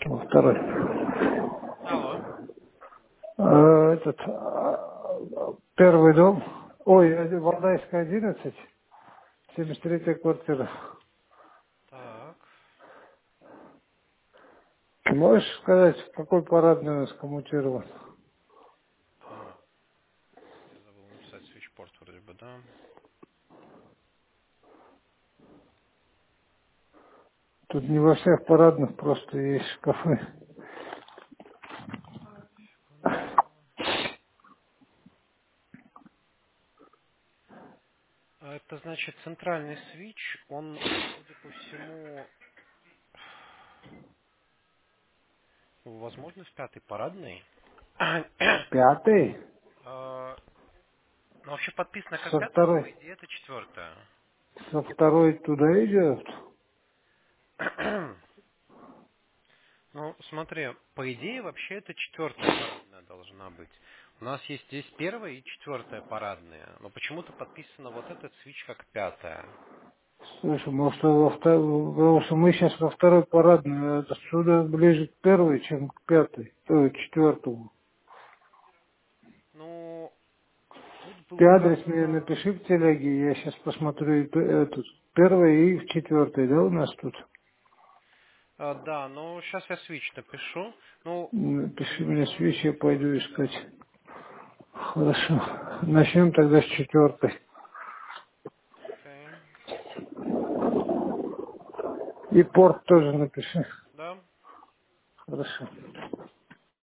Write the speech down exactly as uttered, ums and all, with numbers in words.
Во второй. Алло. А, этот, а, первый дом. Ой, один- Валдайская, одиннадцать. семьдесят третья квартира. Так. Ты можешь сказать, какой парадный у нас коммутирован? А, я забыл написать свитчпорт вроде бы, да? Тут не во всех парадных, просто есть шкафы. Секундочку. А это значит центральный свич, он, судя по всему, возможно, в пятой парадной. Пятый. А, ну, вообще подписано как Со пятая, но по второй. идее это четвертая. Со второй туда идет. Ну, смотри, по идее вообще это четвертая парадная должна быть. У нас есть здесь первая и четвертая парадная, но почему-то подписано вот этот свич как пятая. Слушай, может, во второй, потому что мы сейчас во второй парадной, а отсюда ближе к первой, чем к пятой, то есть к четвертому. Ну, тут было Ты адрес мне указано... напиши в телеге, я сейчас посмотрю и п- эту, первой и в четвертой, да, у нас тут? а, да, ну сейчас я свич напишу. Ну, Напиши мне видимо... свечи, я пойду искать. Хорошо. Начнем тогда с четвертой. Окей. И порт тоже напиши. Да. Хорошо.